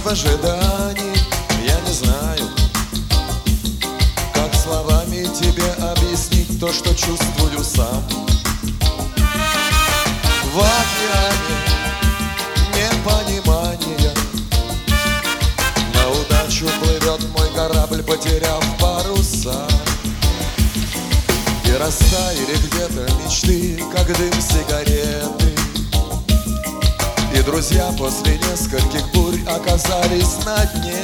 ожидании. Я не знаю, как словами тебе объяснить то, что чувствую сам. В океане непонимания на удачу плывет мой корабль, потеряв паруса. И растаяли где-то мечты, как дым сигареты. И друзья после нескольких бурь оказались на дне.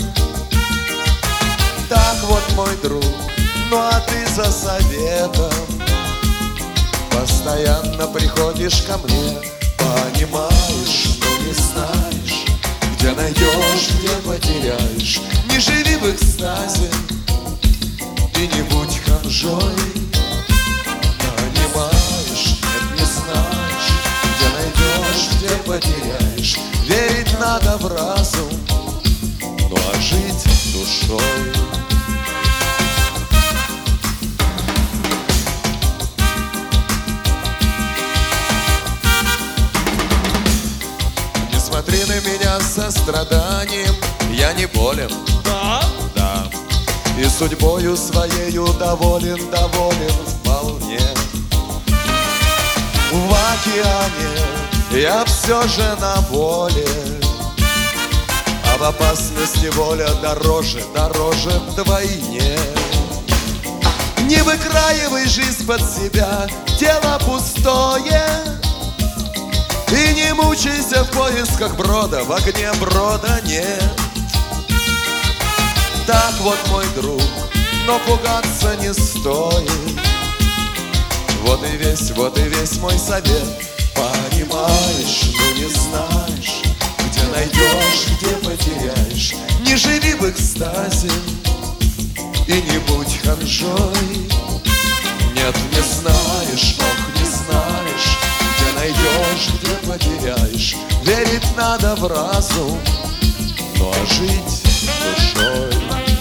Так вот, мой друг, ну а ты за советом постоянно приходишь ко мне. Понимаешь, но не знаешь, где найдешь, где потеряешь. Не живи в экстазе и не будь ханжой. Понимаешь, нет, не знаешь, где найдешь, где потеряешь. Верить надо в разум, ну а жить душой. Не смотри на меня со страданием, я не болен. Да? Да. И судьбою своею доволен вполне. В океане я все же на воле, а в опасности воля дороже вдвойне. Не выкраивай жизнь под себя, дело пустое. И не мучайся в поисках брода, в огне брода нет. Так вот, мой друг, но пугаться не стоит. Вот и весь мой совет. Понимаешь, но не знаешь, где найдешь, где потеряешь. Не живи в экстазе и не будь ханжой. Нет, не знаешь, ох, не знаешь, где найдешь, где потеряешь. Верить надо в разум, ну а жить душой.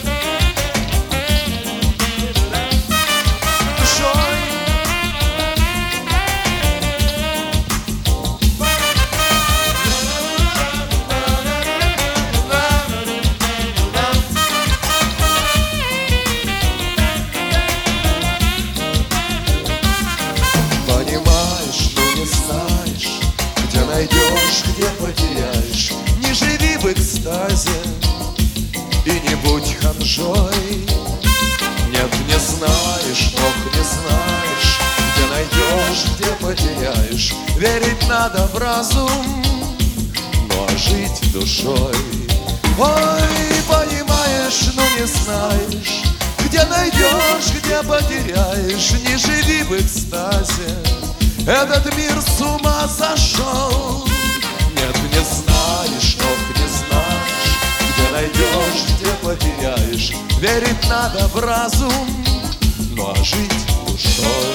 Найдешь, где потеряешь. Не живи в экстазе и не будь ханжой. Нет, не знаешь, ох, не знаешь, где найдешь, где потеряешь. Верить надо в разум, ну а жить душой. Ой, понимаешь, но не знаешь, где найдешь, где потеряешь. Не живи в экстазе, этот мир с ума сошел. Нет, не знаешь, ох, не знаешь, где найдешь, где потеряешь. Верить надо в разум, ну а жить душой.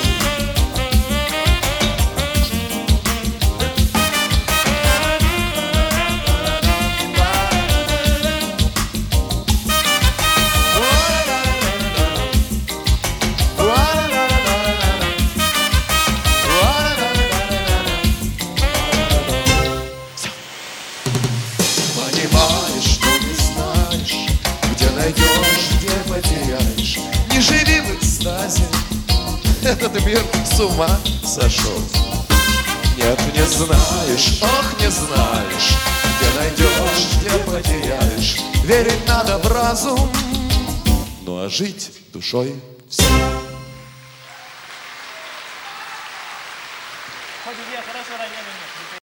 Понимаешь, но не знаешь, где найдешь, где потеряешь. Не живи в экстазе, этот мир с ума сошел. Нет, не знаешь, ох, не знаешь, где найдешь, где потеряешь. Верить надо в разум, ну а жить душой все. Хоть где, хорошо, ради меня.